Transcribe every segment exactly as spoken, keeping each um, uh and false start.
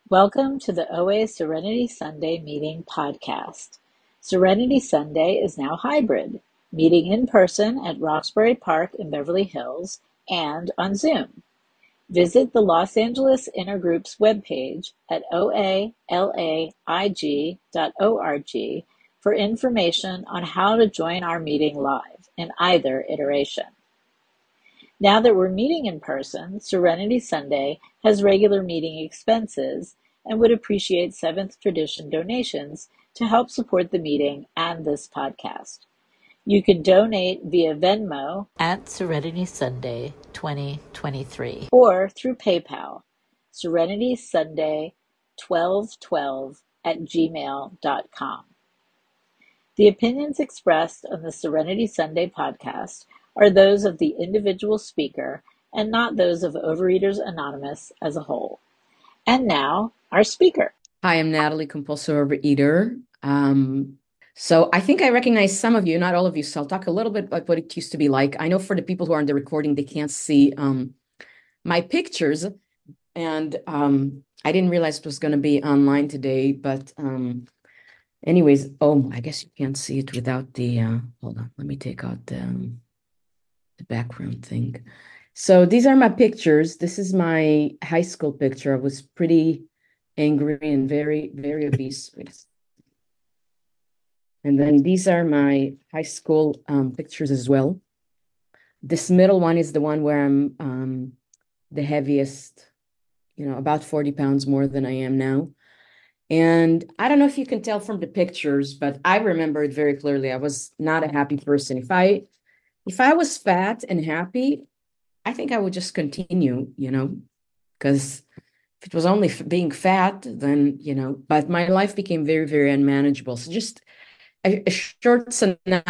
Welcome to the O A Serenity Sunday Meeting podcast. Serenity Sunday is now hybrid, meeting in person at Roxbury Park in Beverly Hills and on Zoom. Visit the Los Angeles Intergroup's webpage at o a l a i g dot org for information on how to join our meeting live in either iteration. Now that we're meeting in person, Serenity Sunday has regular meeting expenses and would appreciate Seventh Tradition donations to help support the meeting and this podcast. You can donate via Venmo at Serenity Sunday twenty twenty-three or through PayPal, Serenity Sunday twelve twelve at gmail dot com. The opinions expressed on the Serenity Sunday podcast are those of the individual speaker and not those of Overeaters Anonymous as a whole. And now, our speaker. Hi, I'm Natalie, compulsive overeater. Um, so I think I recognize some of you, not all of you, so I'll talk a little bit about what it used to be like. I know for the people who are on the recording, they can't see um, my pictures, and um, I didn't realize it was going to be online today, but um, anyways, oh, I guess you can't see it without the, uh, hold on, let me take out the, um, the background thing. So these are my pictures. This is my high school picture. I was pretty angry and very, very obese. And then these are my high school um, pictures as well. This middle one is the one where I'm um, the heaviest, you know, about forty pounds more than I am now. And I don't know if you can tell from the pictures, but I remember it very clearly. I was not a happy person. If I, if I was fat and happy, I think I would just continue, you know, because if it was only f- being fat, then, you know, but my life became very, very unmanageable. So just a, a short synopsis,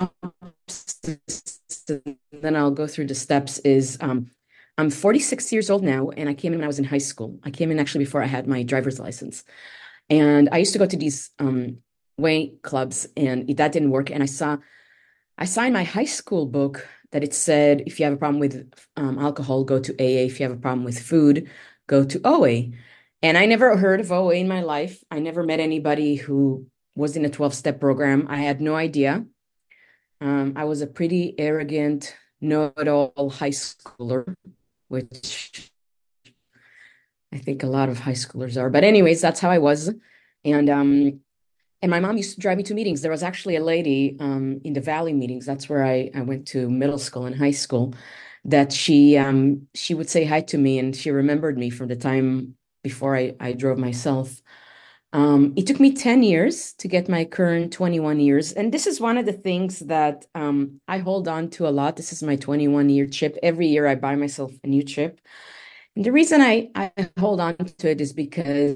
then I'll go through the steps is um, I'm forty-six years old now, and I came in when I was in high school. I came in actually before I had my driver's license. And I used to go to these um, weight clubs, and that didn't work. And I saw, I signed my high school book that it said, if you have a problem with um, alcohol, go to A A. If you have a problem with food, go to O A. And I never heard of O A in my life. I never met anybody who was in a twelve-step program. I had no idea. Um, I was a pretty arrogant, know-it-all high schooler, which I think a lot of high schoolers are. But anyways, that's how I was. And um, and my mom used to drive me to meetings. There was actually a lady um, in the Valley meetings. That's where I, I went to middle school and high school. That she um, she would say hi to me, and she remembered me from the time before I, I drove myself. Um, it took me ten years to get my current twenty-one years. And this is one of the things that um, I hold on to a lot. This is my twenty-one year chip. Every year I buy myself a new chip. And the reason I, I hold on to it is because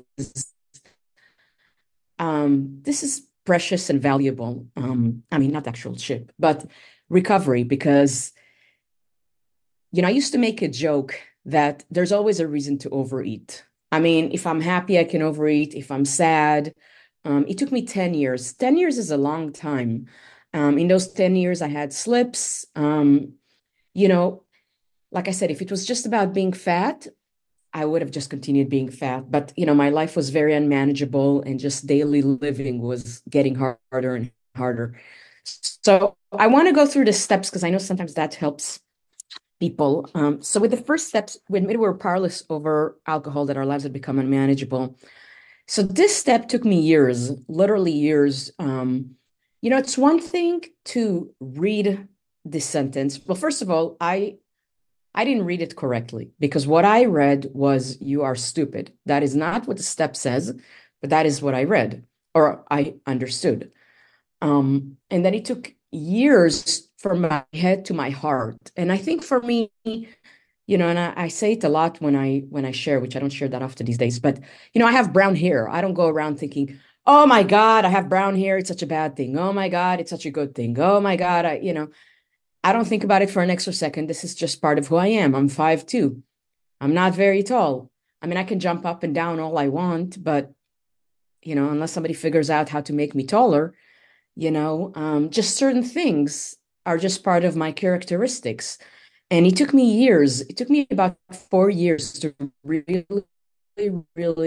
um, this is precious and valuable. Um, I mean, not actual chip, but recovery, because, you know, I used to make a joke that there's always a reason to overeat. I mean, if I'm happy, I can overeat. If I'm sad, um, it took me ten years. ten years is a long time. Um, in those ten years, I had slips. Um, you know, like I said, if it was just about being fat, I would have just continued being fat. But, you know, my life was very unmanageable and just daily living was getting harder and harder. So I want to go through the steps because I know sometimes that helps people. Um, so with the first steps, when we were powerless over alcohol, that our lives had become unmanageable. So this step took me years, literally years. Um, you know, it's one thing to read this sentence. Well, first of all, I I didn't read it correctly because what I read was you are stupid. That is not what the step says, but that is what I read or I understood. Um, and then it took years from my head to my heart. And I think for me, you know, and I, I say it a lot when I when I share, which I don't share that often these days, but you know, I have brown hair. I don't go around thinking, oh my God, I have brown hair. It's such a bad thing. Oh my God, it's such a good thing. Oh my God, I, you know, I don't think about it for an extra second. This is just part of who I am. I'm five two. I'm not very tall. I mean, I can jump up and down all I want, but you know, unless somebody figures out how to make me taller, you know, um, just certain things are just part of my characteristics. And it took me years. It took me about four years to really, really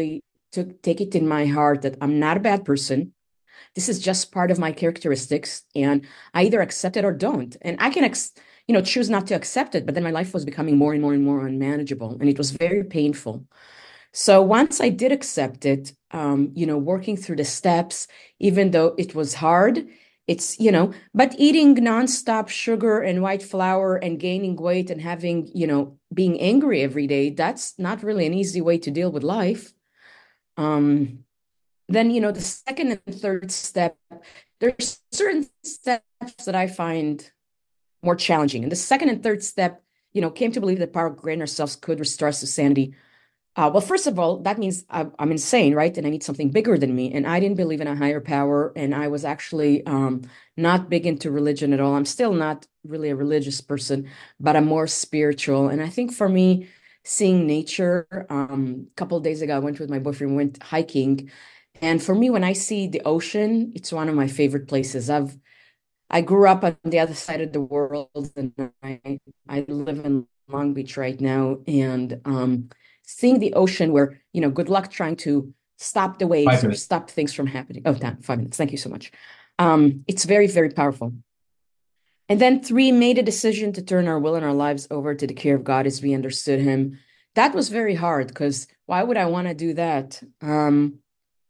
to take it in my heart that I'm not a bad person. This is just part of my characteristics, and I either accept it or don't. And I can, ex- you know, choose not to accept it, but then my life was becoming more and more and more unmanageable, and it was very painful. So once I did accept it, um, you know, working through the steps, even though it was hard, it's, you know, but eating nonstop sugar and white flour and gaining weight and having, you know, being angry every day, that's not really an easy way to deal with life. Um, then, you know, the second and third step, there's certain steps that I find more challenging. And the second and third step, you know, came to believe that power of greater ourselves could restore us to sanity. Uh, well, first of all, that means I'm, I'm insane, right? And I need something bigger than me. And I didn't believe in a higher power. And I was actually um, not big into religion at all. I'm still not really a religious person, but I'm more spiritual. And I think for me, seeing nature, um, a couple of days ago, I went with my boyfriend, went hiking. And for me, when I see the ocean, it's one of my favorite places. I've I grew up on the other side of the world, and I I live in Long Beach right now, and um, seeing the ocean where, you know, good luck trying to stop the Five waves or minutes. stop things from happening. Oh, damn, five minutes. Thank you so much. Um, it's very, very powerful. And then three, made a decision to turn our will and our lives over to the care of God as we understood Him. That was very hard because why would I want to do that? Um,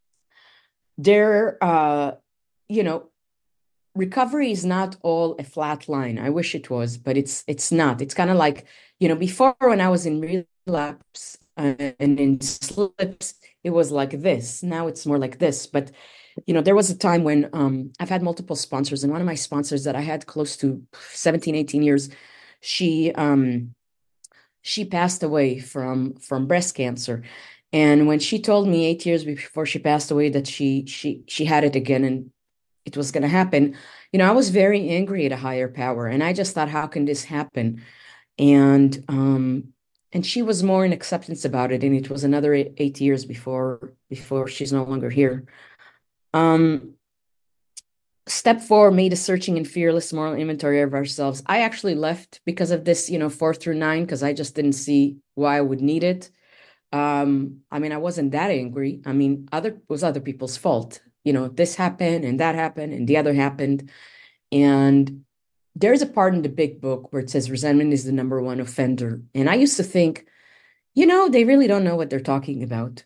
there, uh, you know, recovery is not all a flat line. I wish it was, but it's it's not. It's kind of like, you know, before when I was in relapse uh, and in slips, it was like this. Now it's more like this. But, you know, there was a time when um, I've had multiple sponsors, and one of my sponsors that I had close to seventeen, eighteen years, she um she passed away from from breast cancer. And when she told me eight years before she passed away that she she she had it again and it was going to happen, you know, I was very angry at a higher power, and I just thought, how can this happen? And um, and she was more in acceptance about it, and it was another eight, eight years before before she's no longer here. Um, Step four, made a searching and fearless moral inventory of ourselves. I actually left because of this, you know, four through nine, because I just didn't see why I would need it. Um, I mean, I wasn't that angry. I mean, other it was other people's fault. You know, this happened and that happened and the other happened. And there's a part in the big book where it says resentment is the number one offender. And I used to think, you know, they really don't know what they're talking about.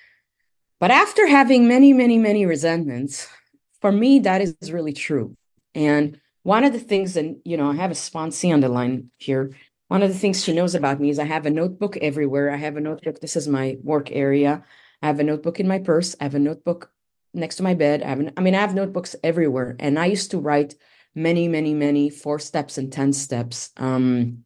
But after having many, many, many resentments, for me, that is really true. And one of the things, and you know, I have a sponsee on the line here. One of the things she knows about me is I have a notebook everywhere. I have a notebook. This is my work area. I have a notebook in my purse. I have a notebook next to my bed. I have an, I mean, I have notebooks everywhere. And I used to write many, many, many four steps and ten steps. Um,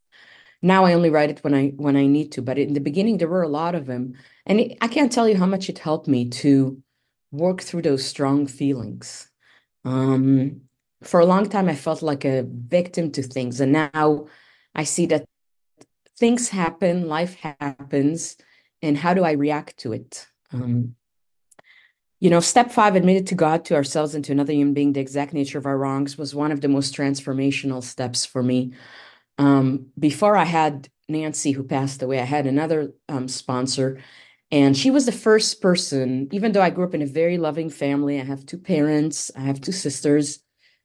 now I only write it when I when I need to, but in the beginning there were a lot of them, and it, I can't tell you how much it helped me to work through those strong feelings. Um, for a long time, I felt like a victim to things, and now I see that things happen, life happens, and how do I react to it? Um, you know, step five, admitted to God, to ourselves, and to another human being the exact nature of our wrongs, was one of the most transformational steps for me. Um, before I had Nancy, who passed away, I had another um, sponsor, and she was the first person, even though I grew up in a very loving family. I have two parents, I have two sisters.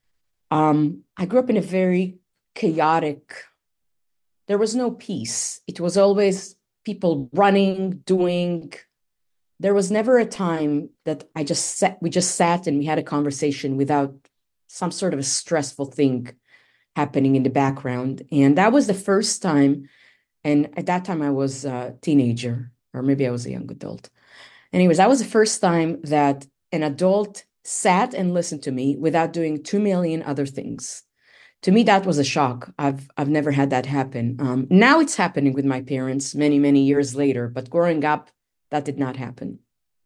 Um, I grew up in a very chaotic, there was no peace. It was always people running, doing. There was never a time that I just sat, we just sat and we had a conversation without some sort of a stressful thing happening in the background. And that was the first time. And at that time, I was a teenager, or maybe I was a young adult. Anyways, that was the first time that an adult sat and listened to me without doing two million other things. To me, that was a shock. I've I've never had that happen. Um, now it's happening with my parents many, many years later, but growing up, that did not happen.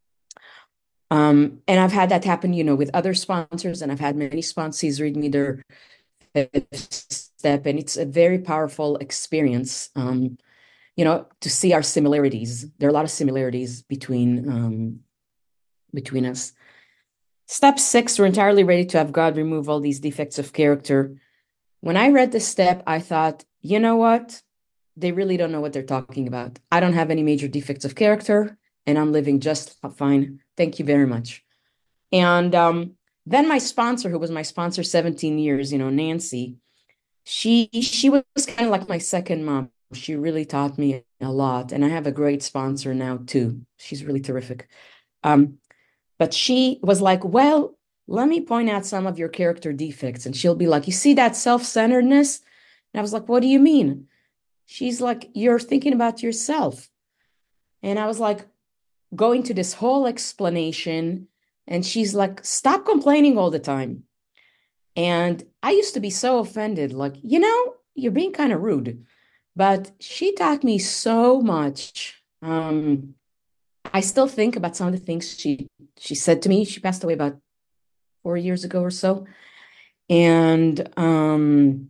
Um, and I've had that happen, you know, with other sponsors, and I've had many sponsees read me their step, and it's a very powerful experience. Um, you know, to see our similarities. There are a lot of similarities between um, between us. Step six, we're entirely ready to have God remove all these defects of character. When I read this step, I thought, you know what? They really don't know what they're talking about. I don't have any major defects of character. and I'm living just fine. Thank you very much. And um, then my sponsor, who was my sponsor seventeen years, you know, Nancy, she she was kind of like my second mom. She really taught me a lot, and I have a great sponsor now too. She's really terrific. Um, but she was like, well, let me point out some of your character defects. And she'll be like, you see that self-centeredness? And I was like, what do you mean? She's like, you're thinking about yourself. And I was like, going to this whole explanation. And she's like, stop complaining all the time. And I used to be so offended, like, you know, you're being kind of rude. But she taught me so much. Um, I still think about some of the things she she said to me. She passed away about four years ago or so. And um,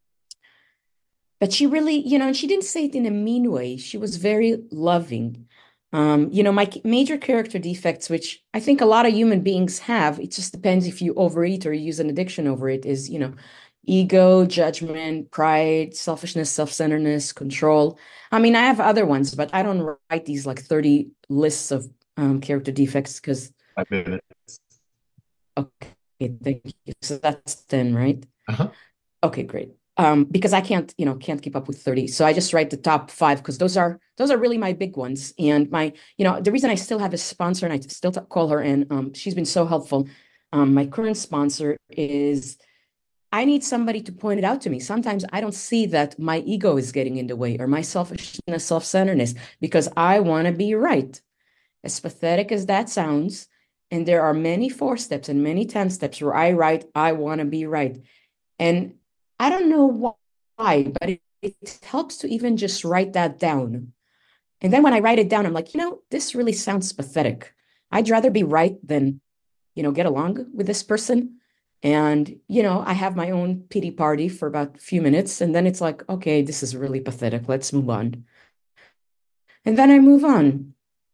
but she really, you know, and she didn't say it in a mean way. She was very loving. Um, you know, my major character defects, which I think a lot of human beings have, it just depends if you overeat or use an addiction over it, is, you know, ego, judgment, pride, selfishness, self-centeredness, control. I mean, I have other ones, but I don't write these like thirty lists of um, character defects because, Five minutes. okay, thank you. So that's ten, right? Uh-huh. Okay, great. Um, because I can't, you know, can't keep up with thirty. So I just write the top five because those are those are really my big ones. And my, you know, the reason I still have a sponsor and I still t- call her and um, she's been so helpful. Um, my current sponsor is I need somebody to point it out to me. Sometimes I don't see that my ego is getting in the way or my selfishness, self-centeredness, because I want to be right. As pathetic as that sounds, and there are many four steps and many ten steps where I write, I want to be right. And I don't know why, but it, it helps to even just write that down. And then when I write it down, I'm like, you know, this really sounds pathetic. I'd rather be right than, you know, get along with this person. And, you know, I have my own pity party for about a few minutes. And then it's like, okay, this is really pathetic. Let's move on. And then I move on,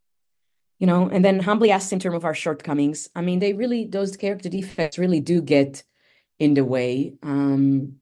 you know, and then humbly ask in terms of our shortcomings. I mean, they really, those character defects really do get in the way. Um,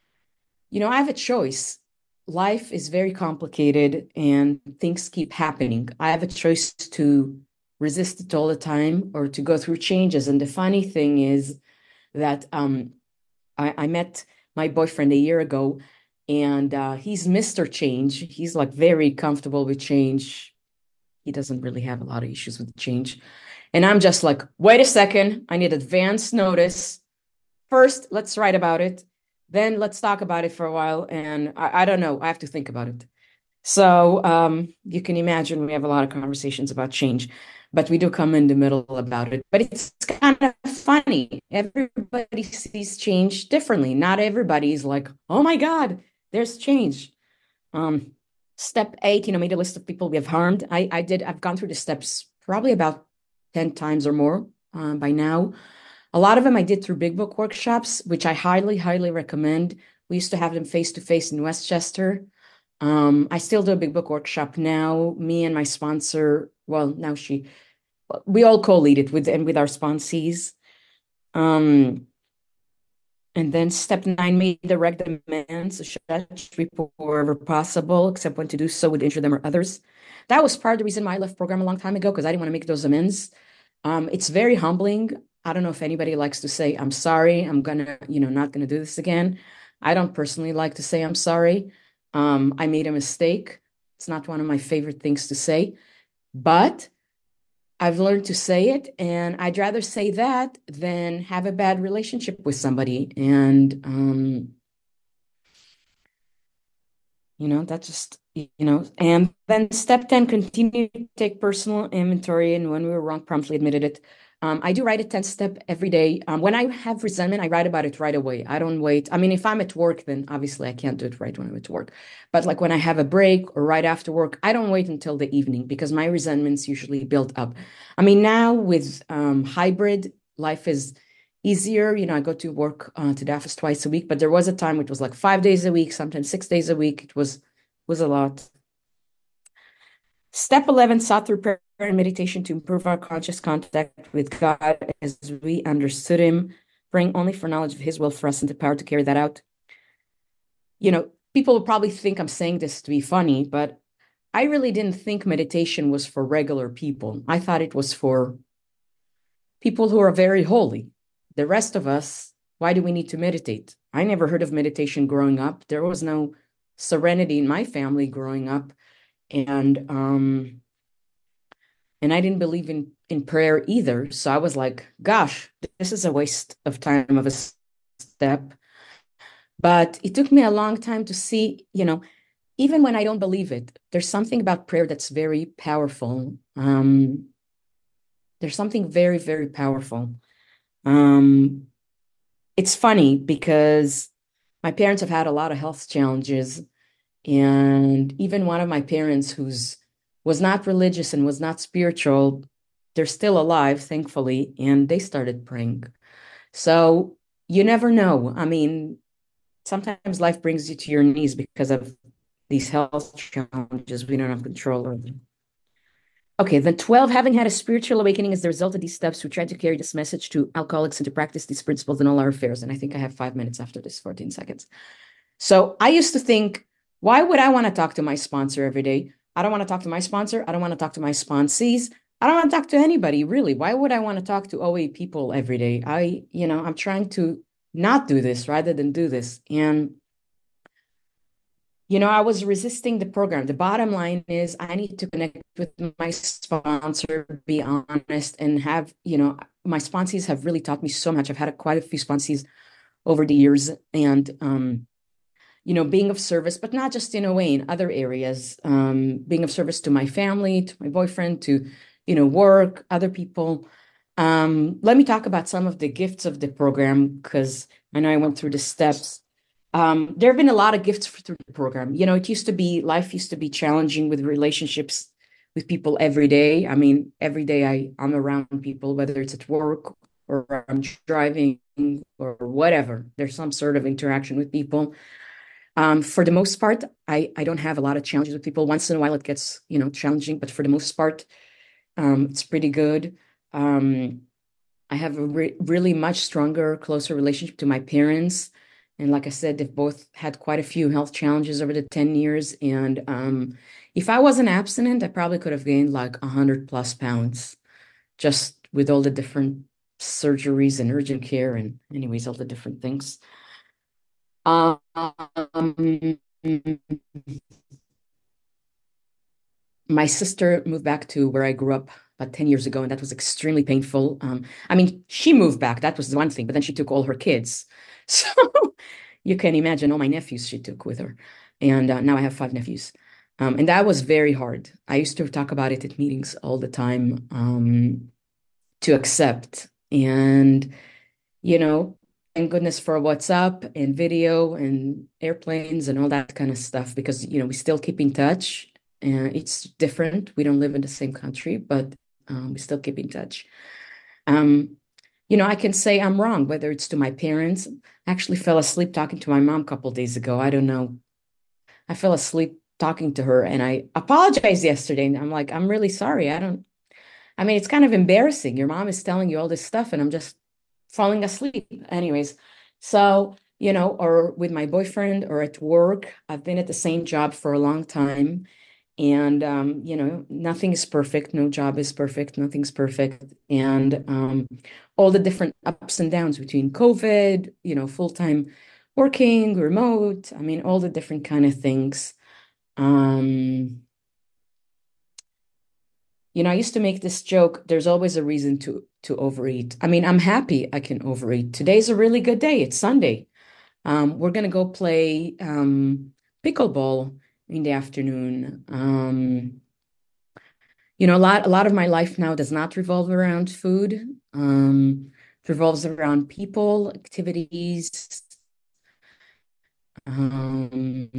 you know, I have a choice. Life is very complicated and things keep happening. I have a choice to resist it all the time or to go through changes. And the funny thing is that um, I, I met my boyfriend a year ago, and uh, he's Mister Change. He's like very comfortable with change. He doesn't really have a lot of issues with change. And I'm just like, wait a second, I need advance notice. First, let's write about it. Then let's talk about it for a while. And I, I don't know, I have to think about it. So um, you can imagine we have a lot of conversations about change, but we do come in the middle about it. But it's kind of funny. Everybody sees change differently. Not everybody is like, oh my God, there's change. Um, step eight, you know, made a list of people we have harmed. I, I did, I've gone through the steps probably about ten times or more um, by now. A lot of them I did through Big Book workshops, which I highly, highly recommend. We used to have them face to face in Westchester. Um, I still do a Big Book workshop now. Me and my sponsor, well, now she, we all co-lead it with and with our sponsees. Um, and then step nine, made direct demands, stretch report wherever possible, except when to do so would injure them or others. That was part of the reason why I left program a long time ago, because I didn't want to make those amends. Um, it's very humbling. I don't know if anybody likes to say, I'm sorry, I'm gonna, you know, not gonna do this again. I don't personally like to say I'm sorry. Um, I made a mistake. It's not one of my favorite things to say, but I've learned to say it, and I'd rather say that than have a bad relationship with somebody. And, um, you know, that's just, you know, and then step ten, continue to take personal inventory. And when we were wrong, promptly admitted it. Um, I do write a ten step every day. Um, when I have resentment, I write about it right away. I don't wait. I mean, if I'm at work, then obviously I can't do it right when I'm at work. But like when I have a break or right after work, I don't wait until the evening because my resentments usually build up. I mean, now with um, hybrid, life is easier. You know, I go to work uh, to the office twice a week, but there was a time which was like five days a week, sometimes six days a week. It was was a lot. Step eleven, sought through prayer and meditation to improve our conscious contact with God as we understood him, praying only for knowledge of his will for us and the power to carry that out. You know, people will probably think I'm saying this to be funny, but I really didn't think meditation was for regular people. I thought it was for people who are very holy. The rest of us, why do we need to meditate? I never heard of meditation growing up. There was no serenity in my family growing up. And um, and I didn't believe in in prayer either. So I was like, gosh, this is a waste of time of a step. But it took me a long time to see, you know, even when I don't believe it, there's something about prayer that's very powerful. Um, there's something very, very powerful. Um, it's funny because my parents have had a lot of health challenges, and even one of my parents who's was not religious and was not spiritual, they're still alive, thankfully, and they started praying. So you never know. I mean, sometimes life brings you to your knees because of these health challenges we don't have control over. Okay, then twelve, having had a spiritual awakening as the result of these steps, we try to carry this message to alcoholics and to practice these principles in all our affairs. And I think I have five minutes after this, fourteen seconds. So I used to think, why would I want to talk to my sponsor every day? I don't want to talk to my sponsor. I don't want to talk to my sponsees. I don't want to talk to anybody, really. Why would I want to talk to O A people every day? I, you know, I'm trying to not do this rather than do this. And you know, I was resisting the program. The bottom line is I need to connect with my sponsor, be honest, and have, you know, my sponsees have really taught me so much. I've had a, quite a few sponsees over the years, and, um, you know, being of service, but not just in a way, in other areas, um, being of service to my family, to my boyfriend, to, you know, work, other people. Um, let me talk about some of the gifts of the program, because I know I went through the steps. Um, there have been a lot of gifts through the program. You know, it used to be, life used to be challenging with relationships with people every day. I mean, every day I, I'm around people, whether it's at work or I'm driving or whatever. There's some sort of interaction with people. Um, for the most part, I, I don't have a lot of challenges with people. Once in a while, it gets, you know, challenging, but for the most part, um, it's pretty good. Um, I have a re really much stronger, closer relationship to my parents. And like I said, they've both had quite a few health challenges over the ten years. And um, if I wasn't abstinent, I probably could have gained like one hundred plus pounds just with all the different surgeries and urgent care and anyways, all the different things. Um, my sister moved back to where I grew up about ten years ago, and that was extremely painful. Um, I mean, she moved back, that was one thing, but then she took all her kids. So you can imagine all my nephews she took with her. And uh, now I have five nephews. Um, and that was very hard. I used to talk about it at meetings all the time, um, to accept. And, you know, thank goodness for WhatsApp and video and airplanes and all that kind of stuff, because, you know, we still keep in touch. And it's different. We don't live in the same country, but um, we still keep in touch. Um, you know, I can say I'm wrong, whether it's to my parents. I actually fell asleep talking to my mom a couple days ago. I don't know. I fell asleep talking to her, and I apologized yesterday. And I'm like, I'm really sorry. I don't, I mean, it's kind of embarrassing. Your mom is telling you all this stuff, and I'm just falling asleep. Anyways, so, you know, or with my boyfriend or at work, I've been at the same job for a long time. And, um, you know, nothing is perfect. No job is perfect. Nothing's perfect. And um, all the different ups and downs between COVID, you know, full-time working, remote. I mean, all the different kind of things. Um, you know, I used to make this joke. There's always a reason to to overeat. I mean, I'm happy I can overeat. Today's a really good day. It's Sunday. Um, we're gonna go play um, pickleball in the afternoon. Um, you know, a lot a lot of my life now does not revolve around food. Um, it revolves around people, activities. Um,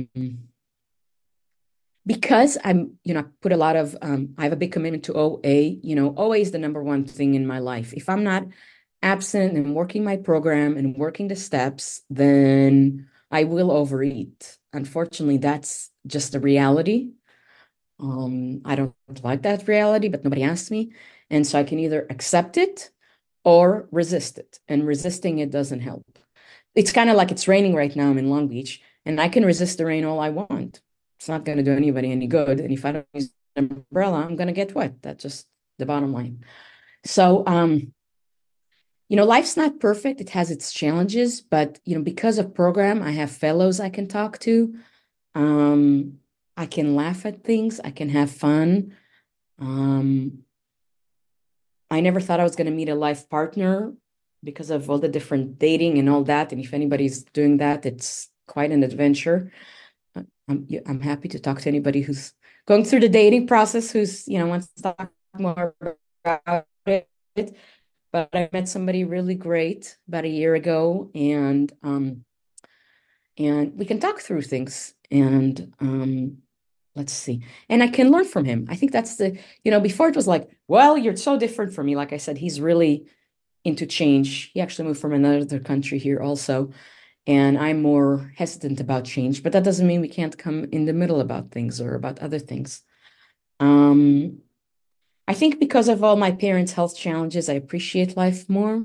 because I'm, you know, I put a lot of, um, I have a big commitment to O A. You know, O A is the number one thing in my life. If I'm not absent and working my program and working the steps, then I will overeat. Unfortunately, that's just a reality. Um, I don't like that reality, but nobody asked me. And so I can either accept it or resist it. And resisting it doesn't help. It's kind of like it's raining right now. I'm in Long Beach, and I can resist the rain all I want. It's not going to do anybody any good. And if I don't use an umbrella, I'm going to get wet. That's just the bottom line. So, um, you know, life's not perfect. It has its challenges, but you know, because of program, I have fellows I can talk to. Um, I can laugh at things. I can have fun. Um, I never thought I was going to meet a life partner because of all the different dating and all that. And if anybody's doing that, it's quite an adventure. Uh, I'm yeah, I'm happy to talk to anybody who's going through the dating process, who's, you know, wants to talk more about it. But I met somebody really great about a year ago, and um, and we can talk through things. And um, let's see. And I can learn from him. I think that's the, you know, before it was like, well, you're so different from me. Like I said, he's really into change. He actually moved from another country here also. And I'm more hesitant about change, but that doesn't mean we can't come in the middle about things or about other things. Um, I think because of all my parents' health challenges, I appreciate life more.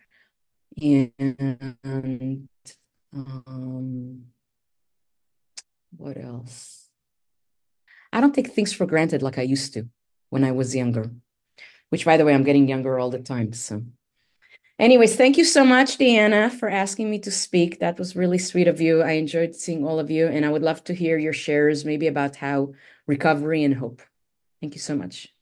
And um, what else? I don't take things for granted like I used to when I was younger, which, by the way, I'm getting younger all the time. So, anyways, thank you so much, Deanna, for asking me to speak. That was really sweet of you. I enjoyed seeing all of you, and I would love to hear your shares, maybe about how recovery and hope. Thank you so much.